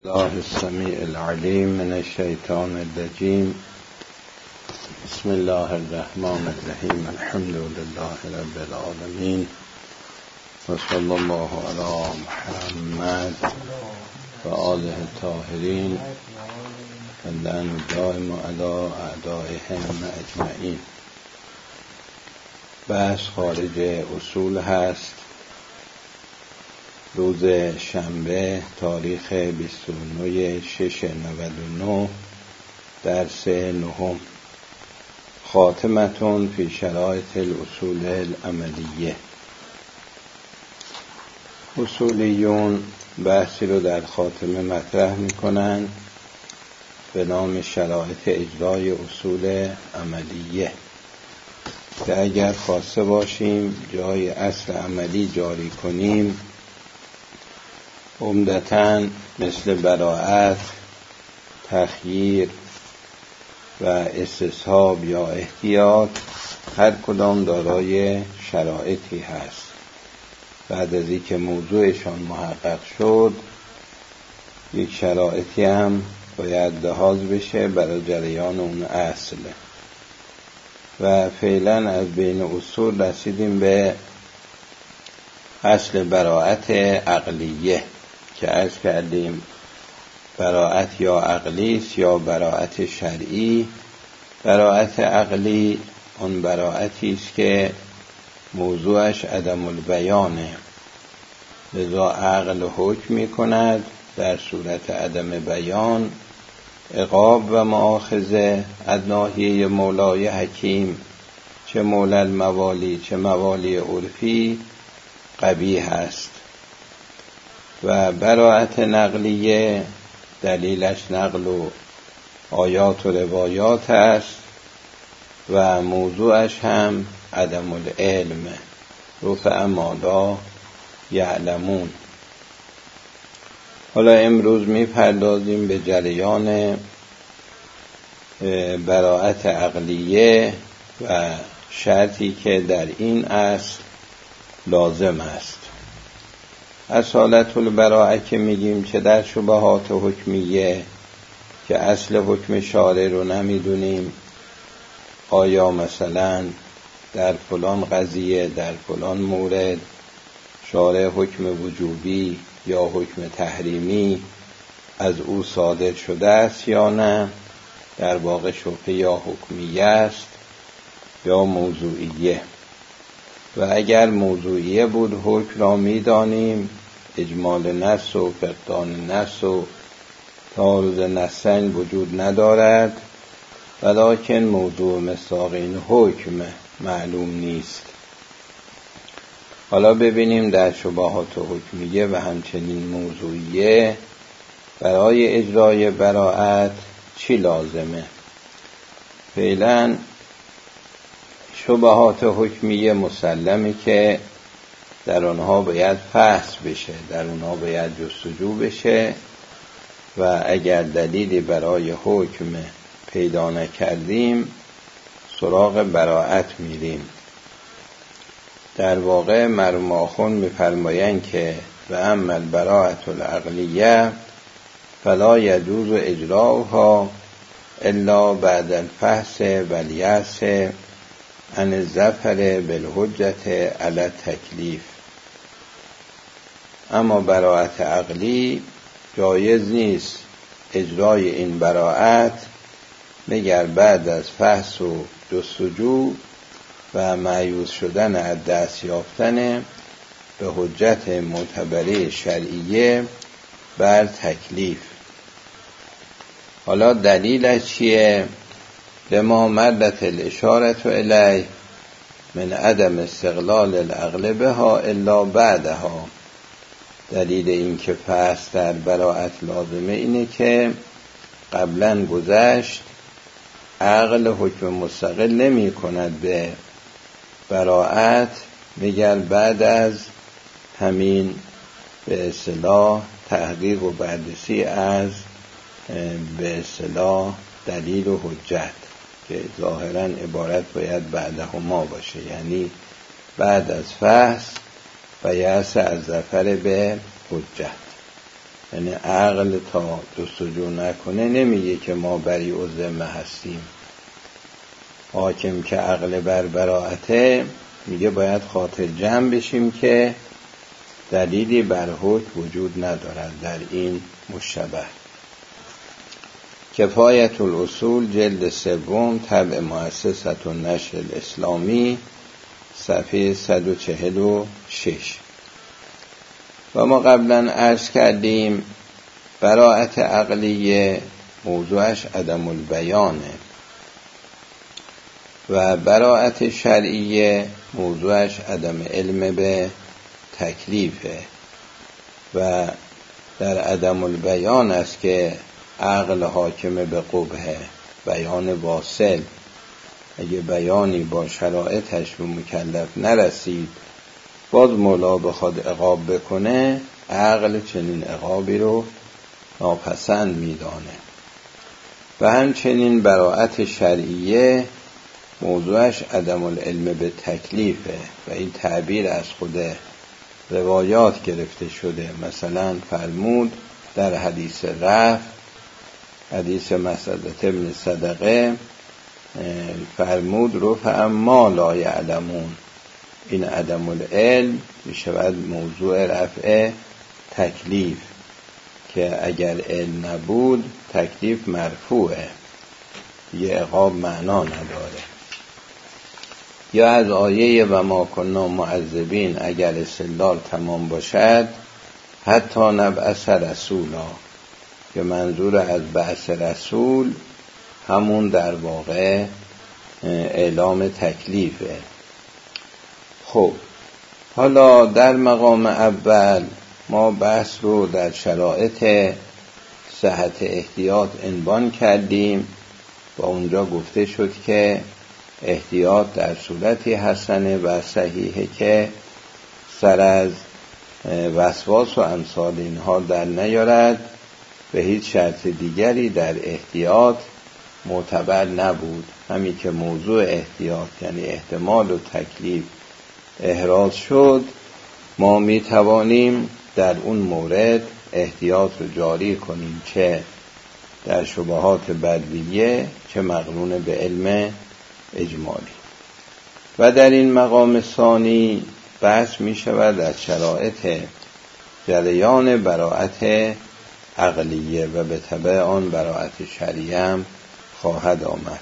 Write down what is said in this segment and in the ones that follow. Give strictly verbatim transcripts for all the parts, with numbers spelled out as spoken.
الله السمیع العلیم من الشیطان الرجیم. بسم الله الرحمن الرحیم. الحمد لله رب العالمین و صلی الله علی محمد و آله الطاهرین و لعن دائم علی اعدائهم اجمعین. بحث خارج اصول هست. روز شنبه تاریخ بیست و نه شش نود و نه، درس نهم، خاتمتون فی شرایط الاصول العملیه. اصولیون بحثی رو در خاتمه مطرح میکنن به نام شرایط اجرای اصول عملیه، که اگر خواسته باشیم جای اصل عملی جاری کنیم، عمدتاً مثل براءت، تخییر و استصحاب یا احتیاط، هر کدام دارای شرایطی هست. بعد از اینکه موضوعشان محقق شد، یک شرایطی هم باید لحاظ بشه برای جریان اون اصل. و فعلا از بین اصول رسیدیم به اصل براءت عقلیه که عرض کردیم براءت یا عقلی است یا براءت شرعی. براءت عقلی اون براءتی است که موضوعش عدم البیانه، لذا عقل حکم می کند در صورت عدم بیان عقاب و مؤاخذه از ناحیه مولای حکیم، چه مولا الموالی چه موالی عرفی، قبیح است. و براءت نقلیه دلیلش نقل و آیات و روایات است و موضوعش هم عدم العلم، رفع ما لا یعلمون. حالا امروز می پردازیم به جریان براءت عقلیه و شرطی که در این اصل لازم است. اصالت البراءه که میگیم چه در شبهات حکمیه که اصل حکم شارع رو نمیدونیم، آیا مثلا در فلان قضیه در فلان مورد شارع حکم وجوبی یا حکم تحریمی از او صادر شده است یا نه، در واقع شبهه یا حکمیه است یا موضوعیه. و اگر موضوعیه بود حکم را میدانیم، اجمال نص و فقدان نص و تعارض نصین وجود ندارد، ولکن موضوع مصداق این حکم معلوم نیست. حالا ببینیم در شبهات حکمیه و همچنین موضوعیه برای اجرای براءت چی لازمه. فعلا شبهات حکمیه مسلمه که در آنها باید بحث بشه، در آنها باید جستجو بشه و اگر دلیلی برای حکم پیدا نکردیم سراغ براءت میریم. در واقع مرحوم آخوند میفرمایند که و اما البراءة العقلیه فلا یجوز اجراؤها الا بعد الفحص و الیأس عن الظفر بالحجة علی التکلیف. اما براءت عقلی جایز نیست اجرای این براءت مگر بعد از فحص و جستجو و مایوس شدن از دست یافتن به حجت معتبره شرعیه بر تکلیف. حالا دلیلش چیه؟ لما مدت الاشارة الیه من عدم استقلال العقل بها الا بعدها. دلیل این که فحص در براءت لازمه اینه که قبلا گذشت عقل حکم مستقل نمی کند به براءت مگر بعد از همین به اصطلاح تحقیق و بررسی از به اصطلاح دلیل و حجت، که ظاهراً عبارت باید بعدهما باشه، یعنی بعد از فحص و یأس از ظفر به حجت. یعنی عقل تا جستجو نکنه نمیگه که ما بری و ذمه هستیم. حاکم که عقل بر براعته میگه باید خاطر جمع بشیم که دلیلی بر حکم وجود ندارد در این مشتبه. کفایت الاصول جلد سوم طبع مؤسسة النشر الاسلامی صفحه صد و چهل و شش. و ما قبلا عرض کردیم براعت عقلیه موضوعش عدم البیانه و براعت شرعیه موضوعش عدم علم به تکلیفه و در عدم البیان است که عقل حاکم به قبحه، بیان واصل. اگه بیانی با شرایطش به مکلف نرسید باز مولا بخواد عقاب بکنه، عقل چنین عقابی رو ناپسند میدانه. و همچنین براعت شرعیه موضوعش عدم العلم به تکلیفه و این تعبیر از خود روایات گرفته شده. مثلا فرمود در حدیث رفع، حدیث مسعدة ابن صدقه، فرمود رفع ما لا یعلمون. این عدم العلم میشود موضوع رفع تکلیف که اگر علم نبود تکلیف مرفوعه، یه عقاب معنا نداره. یا از آیه و ما کنا معذبین اگر استدلال تمام باشد حتی نبعث رسولا، که منظور از بعث رسول همون در واقع اعلام تکلیفه. خب حالا در مقام اول ما بحث رو در شرایط صحت احتیاط عنوان کردیم و اونجا گفته شد که احتیاط در صورتی حسنه و صحیحه که سر از وسواس و امثال اینها در نیارد. به هیچ شرط دیگری در احتیاط معتبر نبود. همین که موضوع احتیاط یعنی احتمال و تکلیف احراز شد، ما می توانیم در اون مورد احتیاط رو جاری کنیم، چه در شبهات بدویه چه مقرون به علم اجمالی. و در این مقام ثانی بحث می شود از شرایط جریان براعت عقلیه و به تبع آن براعت شرعیه هم خواهد آمد.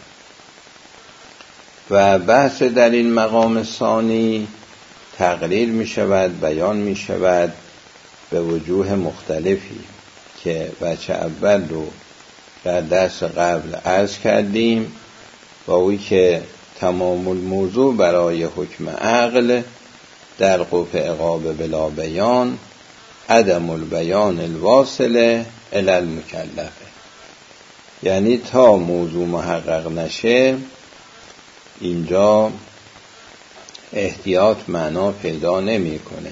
و بحث در این مقام ثانی تقریر می شود، بیان می شود به وجوه مختلفی که وجه اول رو در درس قبل عرض کردیم و اوی که تمام الموضوع برای حکم عقل در قبح عقاب بلا بیان عدم البیان الواصله الی المکلفه، یعنی تا موضوع محقق نشه اینجا احتیاط معنا پیدا نمی کنه.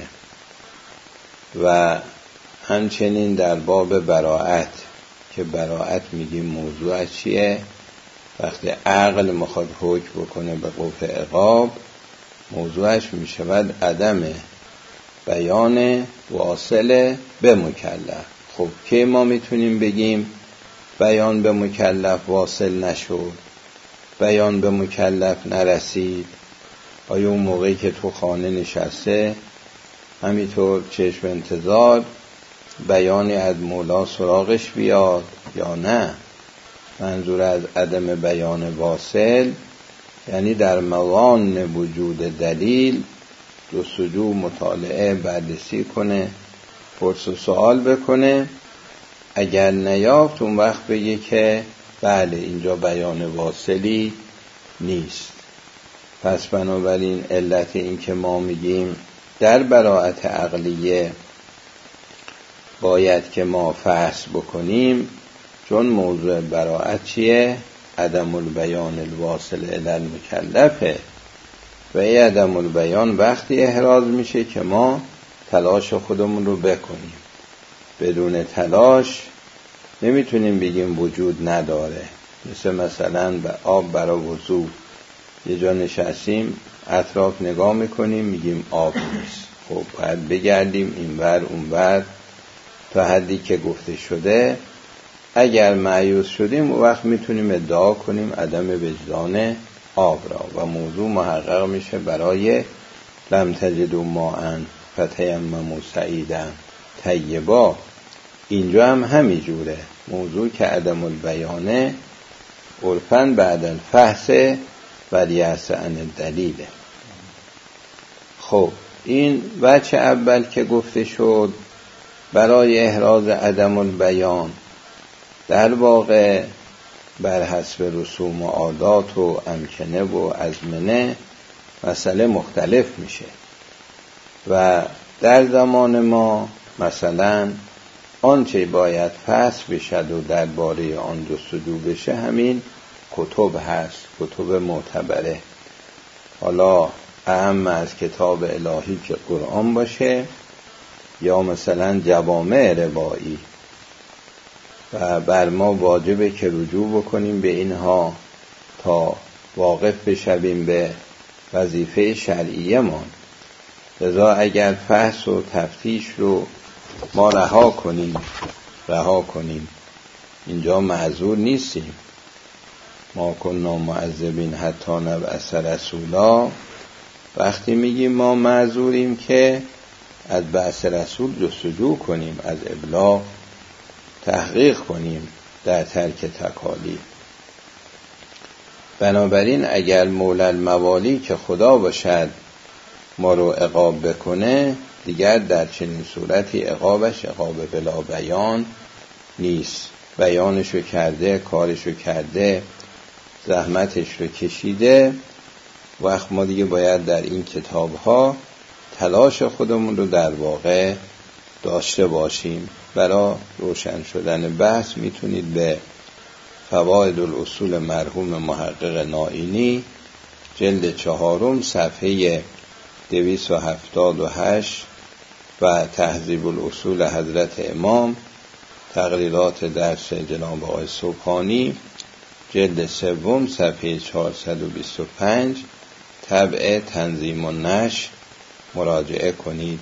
و همچنین در باب براعت که براعت میگیم موضوع چیه، وقتی عقل میخواد حکم بکنه به قبح عقاب موضوعش میشود عدم بیان واصل به مکلف. خب که ما میتونیم بگیم بیان به مکلف واصل نشد، بیان به مکلف نرسید؟ آیا اون موقعی که تو خانه نشسته همینطور چشم انتظار بیانی از مولا سراغش بیاد یا نه؟ منظور از عدم بیان واصل یعنی در موان وجود دلیل جستجو مطالعه بررسی کنه، پرس و سوال بکنه، اگر نیافت اون وقت بگه که بله اینجا بیان واصلی نیست. پس بنابراین علت این که ما میگیم در براعت عقلیه باید که ما فحص بکنیم، چون موضوع براعت چیه؟ عدم البیان الواصل الی المکلفه و این عدم البیان وقتی احراز میشه که ما تلاش خودمون رو بکنیم. بدون تلاش نمیتونیم بگیم وجود نداره. مثل مثلا آب برای وضو، یه جا نشستیم اطراف نگاه میکنیم میگیم آب نیست، خب باید بگردیم اینور اونور تا حدی که گفته شده. اگر مایوس شدیم اون وقت میتونیم ادعا کنیم عدم وجدان آب را و موضوع محقق میشه برای لم تجدوا ماء فتیمموا صعیدا طیبا. اینجا هم همین جوره، موضوع که عدم البیانه عرفاً بعد الفحص و لیأس عن الدلیله. خب این وجه اول که گفته شد برای احراز عدم البیان، در واقع بر حسب رسوم و عادات و امکنه و ازمنه مسئله مختلف میشه و در زمان ما مثلا آنچه باید فحص بشد و درباره آن جستجو بشه همین کتب هست، کتب معتبره، حالا اهم از کتاب الهی که قرآن باشه یا مثلا جوامع روایی، و بر ما واجبه که رجوع بکنیم به اینها تا واقف بشویم به وظیفه شرعیه ما. لذا اگر فحص و تفتیش رو ما رها کنیم رها کنیم اینجا معذور نیستیم. ما کنا معذبین حتی نبعث رسولا. وقتی میگیم ما معذوریم که از بعث رسول جستجو کنیم، از ابلاغ تحقیق کنیم در ترک تکالیف. بنابراین اگر مولا الموالی که خدا باشد ما رو عقاب بکنه، دیگر در چنین صورتی عقابش عقاب بلا بیان نیست. بیانشو کرده، کارشو کرده، زحمتش رو کشیده. وقت ما دیگه باید در این کتاب ها تلاش خودمون رو در واقع داشته باشیم. برای روشن شدن بحث میتونید به فواید الاصول مرحوم محقق نائینی جلد چهارم صفحه دویست و هفتاد و هشت و تهذیب الاصول حضرت امام، تقریرات درس جناب آقای سبحانی جلد سوم صفحه چهارصد و بیست و پنج طبع تنظیم و نشر مراجعه کنید.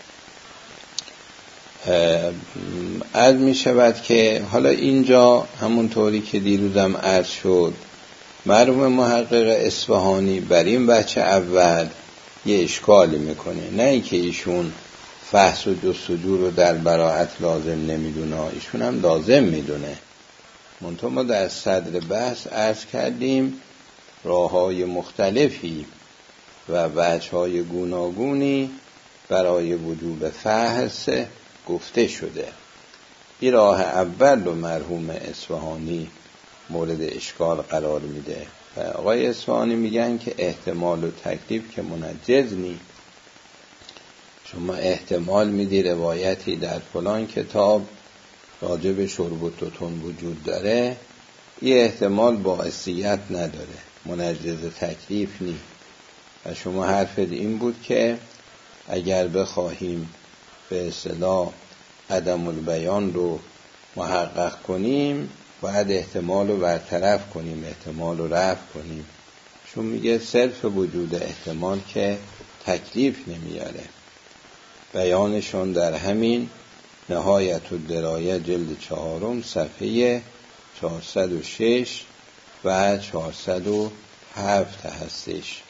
عرض می شود که حالا اینجا همونطوری که دیروزم عرض شد، مرحوم محقق اصفهانی بر این بچه اول یه اشکالی میکنه، نه اینکه ایشون فحص و جستجو رو در براءت لازم نمیدونه، ایشون هم لازم میدونه. منتها ما در صدر بحث عرض کردیم راه‌های مختلفی و وجه‌های گوناگونی برای وجوب فحص گفته شده. این راه اول رو مرحوم اصفهانی مورد اشکال قرار میده و آقای اصفهانی میگن که احتمال و تکلیف که منجز نی. شما احتمال میدی روایتی در فلان کتاب راجع به شرب و توتون وجود داره، این احتمال باعثیت نداره، منجز تکلیف نی. و شما حرفت این بود که اگر بخواهیم به اصطلاح عدم البیان رو محقق کنیم باید احتمال رو برطرف کنیم، احتمال رو رفع کنیم. چون میگه صرف وجود احتمال که تکلیف نمیاره. بیانشون در همین نهایت الدرایه جلد چهارم صفحه چهارصد و شش و چهارصد و هفت هستش.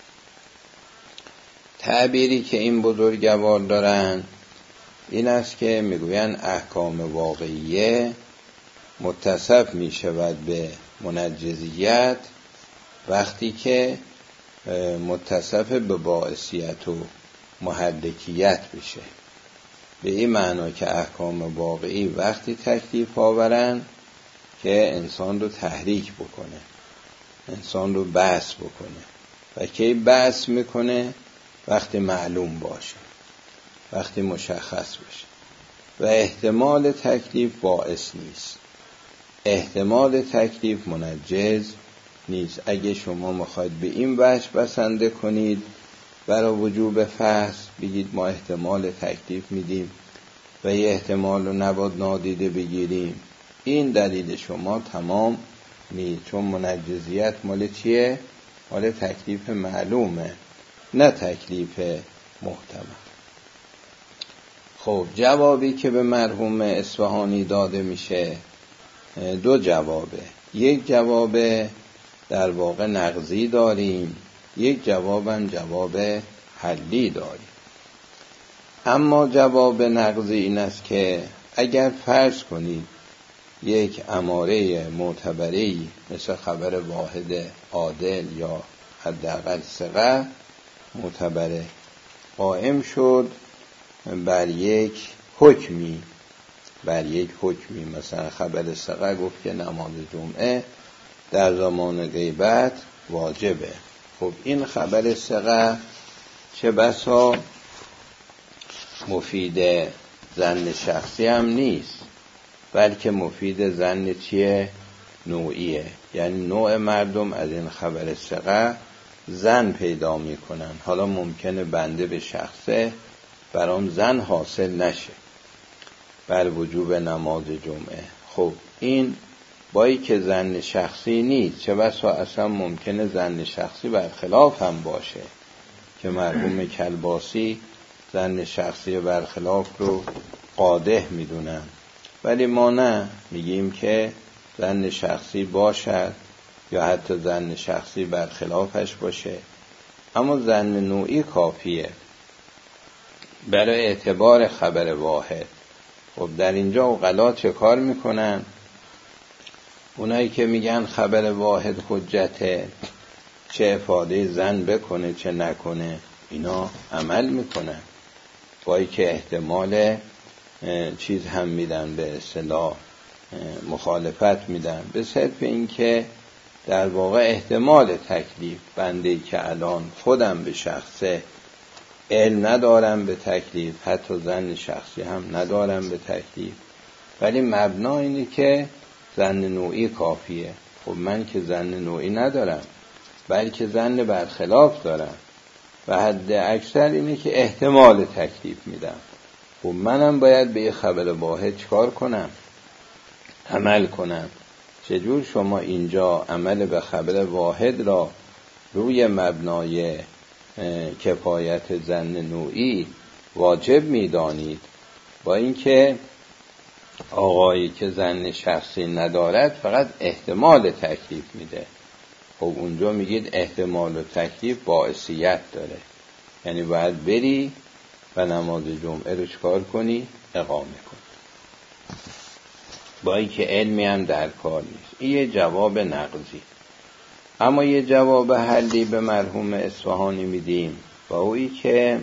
تعبیری که این بزرگوار دارن این است که میگوین احکام واقعیه متصف می شود به منجزیت وقتی که متصف به باعثیت و محرکیت بشه. به این معنا که احکام واقعی وقتی تکلیف آورن که انسان رو تحریک بکنه، انسان رو بحث بکنه. و کی بحث میکنه؟ وقتی معلوم باشه، وقتی مشخص بشه. و احتمال تکلیف باعث نیست، احتمال تکلیف منجز نیست. اگه شما میخواید به این وجه بسنده کنید برای وجوب فحص، بگید ما احتمال تکلیف میدیم و یه احتمال رو نباید نادیده بگیریم، این دلیل شما تمام نیست. چون منجزیت مال چیه؟ مال تکلیف معلومه، نه تکلیف محتمل. خب جوابی که به مرحوم اصفهانی داده میشه دو جوابه. یک جواب در واقع نقضی داریم، یک جوابم جواب حلی داریم. اما جواب نقضی این است که اگر فرض کنید یک اماره معتبری مثل خبر واحد عادل یا حداقل ثقه معتبره قائم شد بر یک حکمی، بر یک حکمی مثلا خبر ثقه گفت که نماز جمعه در زمان غیبت واجبه. خب این خبر ثقه چه بسا مفید ظن شخصی هم نیست، بلکه مفید ظن چیه؟ نوعیه. یعنی نوع مردم از این خبر ثقه ظن پیدا میکنن. حالا ممکنه بنده به شخصه برام ظن حاصل نشه بر وجوب نماز جمعه. خب این بایی که ظن شخصی نیست، چه بسا اصلا ممکنه ظن شخصی برخلاف هم باشه که مرحوم کلباسی ظن شخصی برخلاف رو قادح میدونن، ولی ما نه، میگیم که ظن شخصی باشد یا حتی ظن شخصی برخلافش باشه، اما ظن نوعی کافیه برای اعتبار خبر واحد. خب در اینجا عقلا چه کار میکنن؟ اونایی که میگن خبر واحد حجته، چه افاده ظن بکنه چه نکنه، اینا عمل میکنن، بایی که احتمال چیز هم میدن، به اصطلاح مخالفت میدن، به صرف این که در واقع احتمال تکلیف. بنده‌ای که الان خودم به شخصه علم ندارم به تکلیف، حتی ظن شخصی هم ندارم به تکلیف، ولی مبنا اینه که ظن نوعی کافیه. خب من که ظن نوعی ندارم بلکه ظن برخلاف دارم و حد اکثر اینه که احتمال تکلیف میدم. خب منم باید به یه خبر واحد چکار کنم؟ عمل کنم. چجور شما اینجا عمل به خبر واحد را روی مبنای کفایت ظن نوعی واجب میدانید، با اینکه آقایی که ظن شخصی ندارد فقط احتمال تکلیف میده؟ خب اونجا میگید احتمال و تکلیف باعثیت داره، یعنی باید بری و نماز جمعه رو چکار کنی؟ اقامه کنی، با اینکه علمی هم در کار نیست. این یه جواب نقضی. اما یه جواب حلی به مرحوم اصفهانی میدیم، با اویی که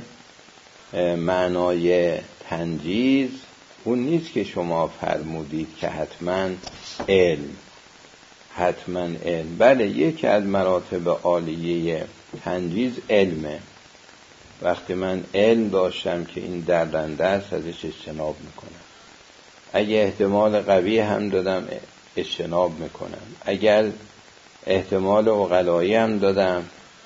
معنای تنجیز اون نیست که شما فرمودید که حتما علم، حتما علم. بله، یکی از مراتب عالیه تنجیز علمه. وقتی من علم داشتم که این درنده است ازش اجتناب میکنم، اگه احتمال قوی هم دادم اجتناب میکنم، اگر احتمال عقلایی هم دادم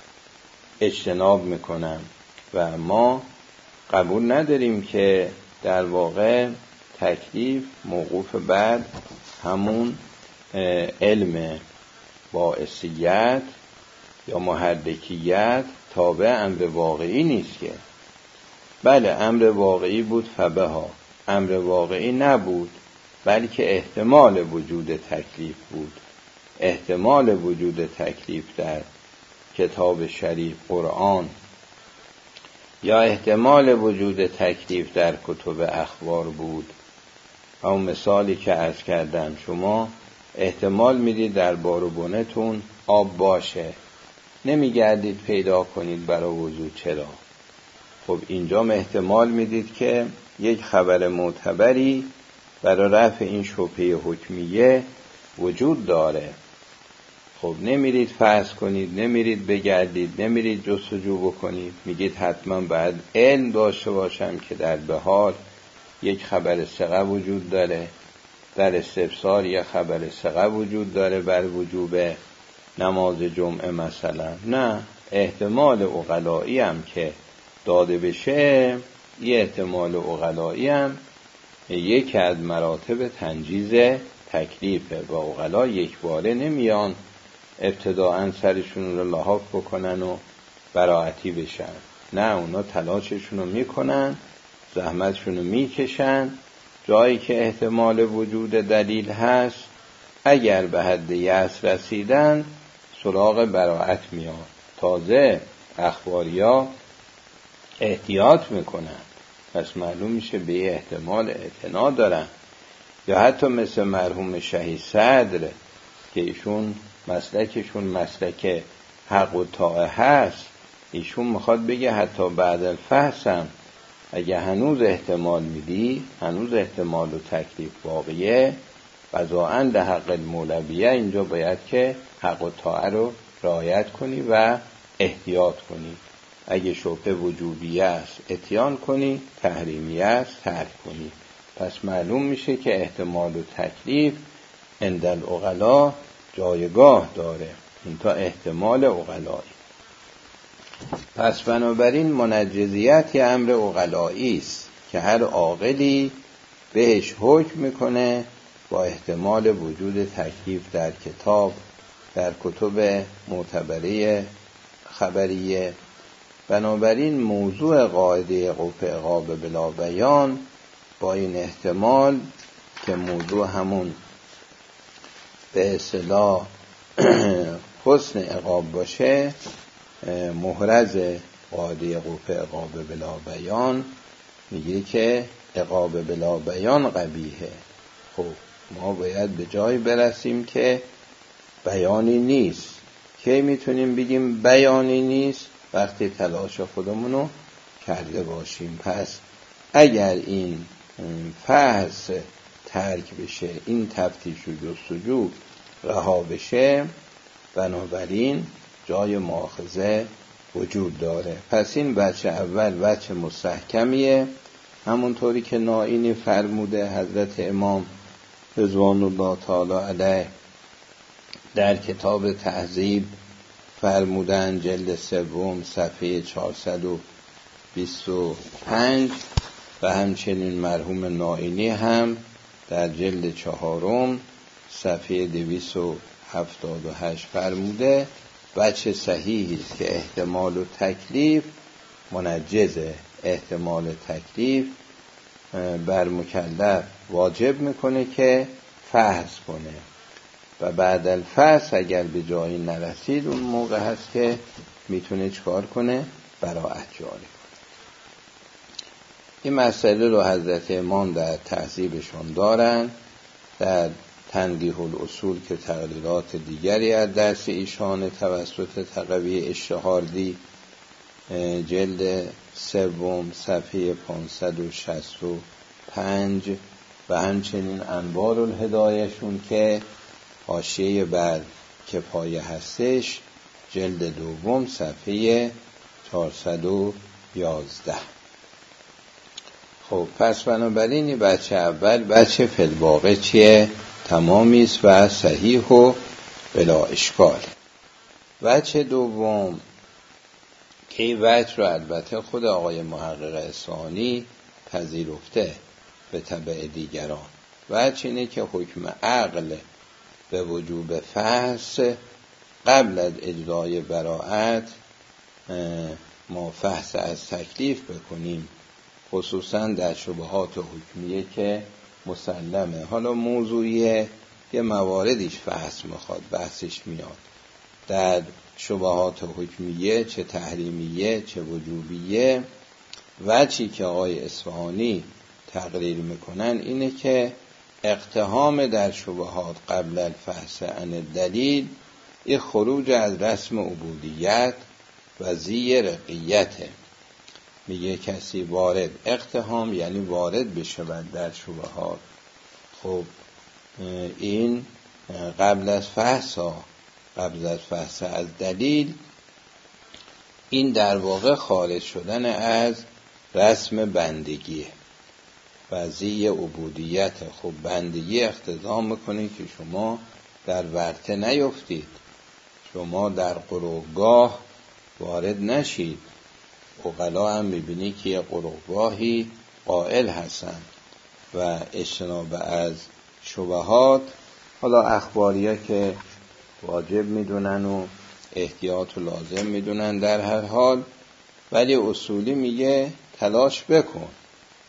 اجتناب میکنم. و ما قبول نداریم که در واقع تکلیف موقوف بر همون علم باعثیت یا محرکیت تابع امر واقعی نیست که. بله امر واقعی بود فبه ها، امر واقعی نبود بلکه احتمال وجود تکلیف بود. احتمال وجود تکلیف در کتاب شریف قرآن یا احتمال وجود تکلیف در کتب اخبار بود. همون مثالی که عرض کردم، شما احتمال میدید در بار و بنتون آب باشه، نمیگردید پیدا کنید برای وضو چرا. خب اینجا احتمال میدید که یک خبر معتبری برای رفع این شبهه حکمیه وجود داره. خب نمیرید فرض کنید، نمیرید بگردید، نمیرید جستجو بکنید، میگید حتما باید علم داشته باشم که در بهار یک خبر ثقه وجود داره، در استفسار یک خبر ثقه وجود داره بر وجوب نماز جمعه مثلا. نه، احتمال عقلایی هم که داده بشه، یه احتمال عقلایی هم یک از مراتب تنجیز تکلیفه و عقلا یک باره نمیان ابتداعا سرشون رو لحاف بکنن و براعتی بشن. نه، اونا تلاششون رو میکنن زحمتشونو میکشن، جایی که احتمال وجود دلیل هست اگر به حد یأس رسیدن سراغ براءت میاد. تازه اخباریا احتیاط میکنن، پس معلوم میشه به احتمال اعتنا دارن. یا حتی مثل مرحوم شهید صدر که ایشون مسلکشون مسلک حق و طاعه هست، ایشون میخواد بگه حتی بعد الفحص هم اگه هنوز احتمال میدی، هنوز احتمال و تکلیف باقیه، قضاءً لحق المولویه، اینجا باید که حق و طاعه رو رعایت کنی و احتیاط کنی. اگه شبهه وجوبیه است اتیان کنی، تحریمیه است ترک کنی. پس معلوم میشه که احتمال و تکلیف عند العقلا جایگاه داره، این تا احتمال عقلایی. پس بنابراین منجزیت یه امر عقلایی است که هر عاقلی بهش حکم میکنه با احتمال وجود تکلیف در کتاب، در کتب معتبره خبریه. بنابراین موضوع قاعده وقوع عقاب بلا بیان با این احتمال که موضوع همون به اصطلاح حسن عقاب باشه، محرز قاعده وقوع عقاب بلا بیان میگه که عقاب بلا بیان قبیحه. خب ما باید به جای برسیم که بیانی نیست. کی میتونیم بگیم بیانی نیست؟ وقتی تلاش خودمونو کرده باشیم. پس اگر این فحص ترک بشه، این تفتیش و جستجو رها بشه، بنابراین جای مؤاخذه وجود داره. پس این بچه اول بچه مستحکمیه، همونطوری که نائینی فرموده حضرت امام رضوان الله تعالی علیه در کتاب تهذیب فرمودن، جلد سوم صفحه چهارصد و بیست و پنج، و همچنین مرحوم نائینی هم در جلد چهارم صفحه دویست و هفتاد و هشت فرموده بچه صحیحی است که احتمال و تکلیف منجزه. احتمال تکلیف بر مکلف واجب میکنه که فحص کنه و بعد الفحص اگر به جایی نرسید اون موقع هست که میتونه چکار کنه؟ براءت جاری کنه. این مسئله رو حضرت امام در تهذیبشون دارن. در تنبیه الاصول که تقریرات دیگری از درس ایشان توسط تقوی اشتهاردی جلد سوم صفحه پانصد و شصت و پنج و همچنین انوار الهدایشون که حاشیه بر کفایه هستش جلد دوم صفحه چهارصد و یازده. خب پس بنابراین بچه اول بچه فی الواقع چیه؟ تمامی است و صحیح و بلا اشکال. بچه دوم که این وجه رو البته خود آقای محقق اصفهانی پذیرفته به تبع دیگران، وجه اینه که حکم عقل به وجوب فحص قبل از اجرای براءت ما فحص از تکلیف بکنیم، خصوصا در شبهات حکمیه که مسلمه. حالا موضوعیه یه مواردیش فحص میخواد، بحثش میاد. در شبهات حکمیه چه تحریمیه چه وجوبیه، وجهی که آقای اصفهانی تقریر میکنن اینه که اقتحام در شبهات قبل الفحص عن دلیل این خروج از رسم عبودیت و زی رقیته. میگه کسی وارد اقتحام یعنی وارد بشود در شبهات، خب این قبل از فحص قبل از فحص از دلیل، این در واقع خارج شدن از رسم بندگیه و زی عبودیت. خب بندگی اقتضا میکنه که شما در ورطه نیفتید، شما در قروگاه وارد نشید. عقلا هم میبینی که یه قروگاهی قائل هستن و اجتناب از شبهات. حالا اخباریه که واجب میدونن و احتیاط و لازم میدونن در هر حال، ولی اصولی میگه تلاش بکن.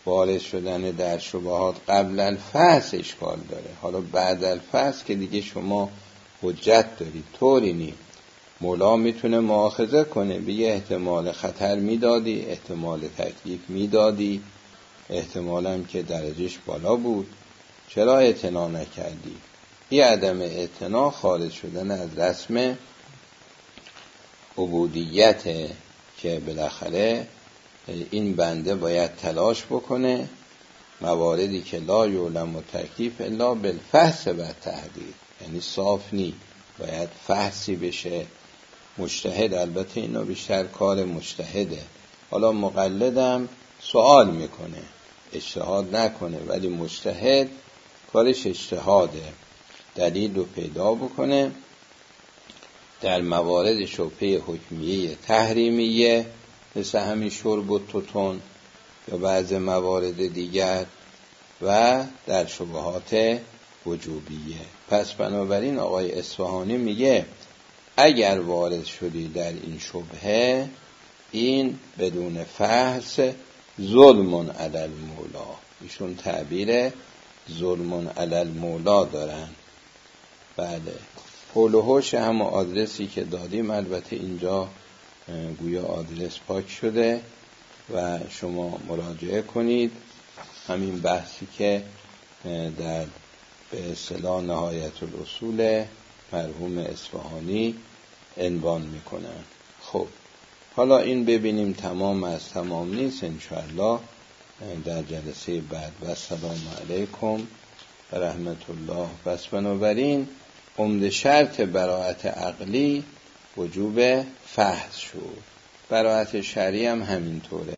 وارد شدن در شبهات قبل الفحص اشکال داره. حالا بعد الفحص که دیگه شما حجت دارید. طوری نی مولا میتونه مؤاخذه کنه، بگه احتمال خطر میدادی، احتمال تکلیف میدادی، احتمالم که درجهش بالا بود، چرا اعتنا نکردی؟ این عدم اعتنا خارج شدن از رسم عبودیت که بالاخره این بنده باید تلاش بکنه مواردی که لا یعلم و تکلیف الا بالفحص و تحقیق، یعنی صاف نی، باید فحصی بشه. مجتهد البته اینا بیشتر کار مجتهده، حالا مقلدم سوال میکنه، اجتهاد نکنه، ولی مجتهد کارش اجتهاده، دلیل رو پیدا بکنه در موارد شبهه حکمیه تحریمیه مثل همین شرب و توتون یا بعض موارد دیگر و در شبهات وجوبیه. پس بنابراین آقای اصفهانی میگه اگر وارد شدی در این شبهه، این بدون فحص ظلم علی المولا، ایشون تعبیر ظلم علی المولا دارن. بله، حول و حوش هم آدرسی که دادیم البته اینجا گویا آدرس پاک شده و شما مراجعه کنید. همین بحثی که در به اصطلاح نهایت الاصول مرحوم اصفهانی عنوان میکنن. خب حالا این ببینیم تمام از تمام نیست، انشاءالله در جلسه بعد. و السلام علیکم و رحمت الله. پس بنابراین عمده شرط براءت عقلی وجوب فحص شد، براءت شرعی هم همینطوره.